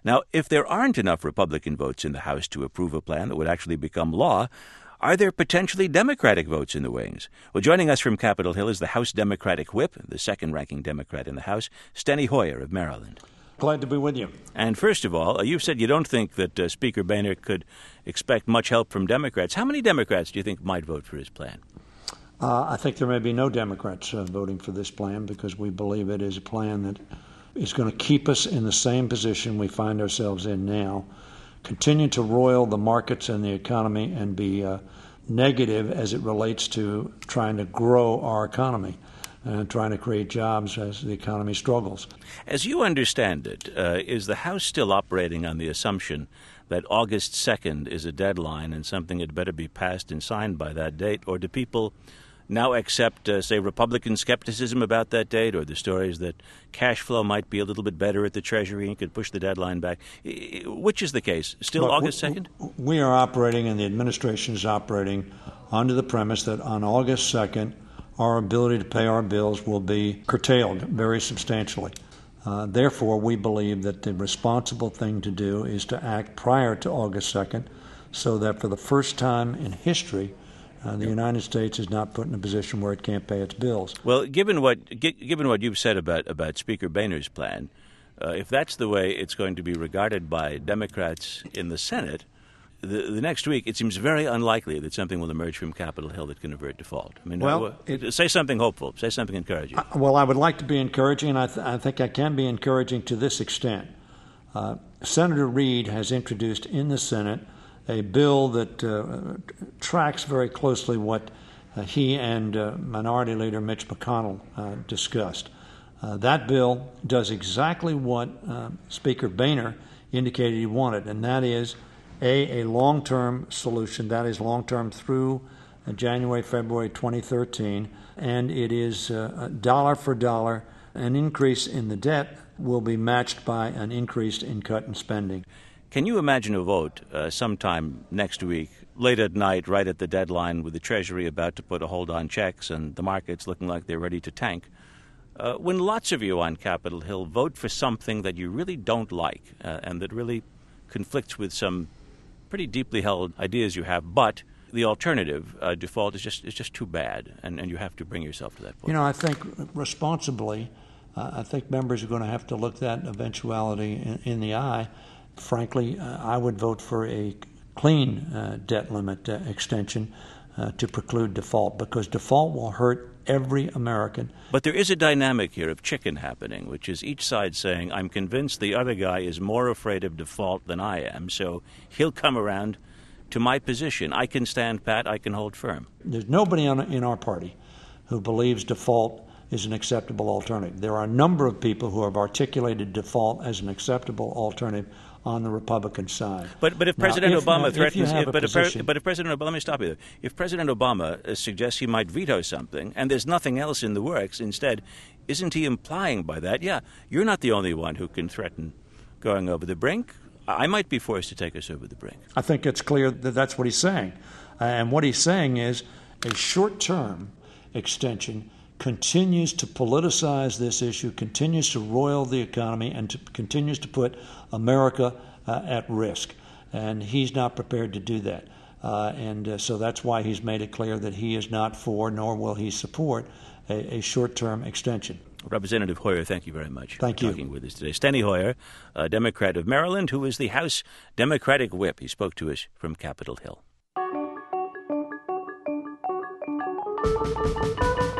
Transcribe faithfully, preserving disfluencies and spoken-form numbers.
Now, if there aren't enough Republican votes in the House to approve a plan that would actually become law, are there potentially Democratic votes in the wings? Well, joining us from Capitol Hill is the House Democratic Whip, the second-ranking Democrat in the House, Steny Hoyer of Maryland. Glad to be with you. And first of all, you've said you don't think that uh, Speaker Boehner could expect much help from Democrats. How many Democrats do you think might vote for his plan? Uh, I think there may be no Democrats uh, voting for this plan because we believe it is a plan that is going to keep us in the same position we find ourselves in now, continue to roil the markets and the economy and be uh, negative as it relates to trying to grow our economy and trying to create jobs as the economy struggles. As you understand it, uh, is the House still operating on the assumption that August second is a deadline and something had better be passed and signed by that date, or do people now accept, uh, say, Republican skepticism about that date, or the stories that cash flow might be a little bit better at the Treasury and could push the deadline back? Which is the case? Still Look, August second? We are operating, and the administration is operating, under the premise that on August second, our ability to pay our bills will be curtailed very substantially. Uh, therefore, we believe that the responsible thing to do is to act prior to August second so that for the first time in history, Uh, the United States is not put in a position where it can't pay its bills. Well, given what g- given what you've said about, about Speaker Boehner's plan, uh, if that's the way it's going to be regarded by Democrats in the Senate, the, the next week it seems very unlikely that something will emerge from Capitol Hill that can avert default. I mean, well, uh, it, say something hopeful. Say something encouraging. Uh, well, I would like to be encouraging, and I, th- I think I can be encouraging to this extent. Uh, Senator Reid has introduced in the Senate a bill that uh, tracks very closely what uh, he and uh, Minority Leader Mitch McConnell uh, discussed. Uh, that bill does exactly what uh, Speaker Boehner indicated he wanted, and that is, A, a long-term solution, that is long-term through uh, January, February twenty thirteen, and it is uh, dollar for dollar. An increase in the debt will be matched by an increase in cut in spending. Can you imagine a vote uh, sometime next week, late at night, right at the deadline, with the Treasury about to put a hold on checks and the markets looking like they're ready to tank, uh, when lots of you on Capitol Hill vote for something that you really don't like uh, and that really conflicts with some pretty deeply held ideas you have, but the alternative, uh, default, is just is just too bad, and, and you have to bring yourself to that point? You know, I think responsibly, uh, I think members are going to have to look that eventuality in, in the eye. Frankly, uh, I would vote for a clean uh, debt limit uh, extension uh, to preclude default, because default will hurt every American. But there is a dynamic here of chicken happening, which is each side saying, I'm convinced the other guy is more afraid of default than I am, so he'll come around to my position. I can stand pat, I can hold firm. There's nobody on, in our party who believes default is an acceptable alternative. There are a number of people who have articulated default as an acceptable alternative on the Republican side. But but if now, President if, Obama now, threatens, if if, but, position, if, but if President Obama, let me stop you there. If President Obama uh, suggests he might veto something, and there's nothing else in the works, instead, isn't he implying by that, yeah, you're not the only one who can threaten going over the brink? I might be forced to take us over the brink. I think it's clear that that's what he's saying. Uh, and what he's saying is a short-term extension continues to politicize this issue, continues to roil the economy, and to, continues to put America uh, at risk. And he's not prepared to do that. Uh, and uh, so that's why he's made it clear that he is not for, nor will he support, a, a short-term extension. Representative Hoyer, thank you very much thank for you. talking with us today. Steny Hoyer, a Democrat of Maryland, who is the House Democratic Whip. He spoke to us from Capitol Hill.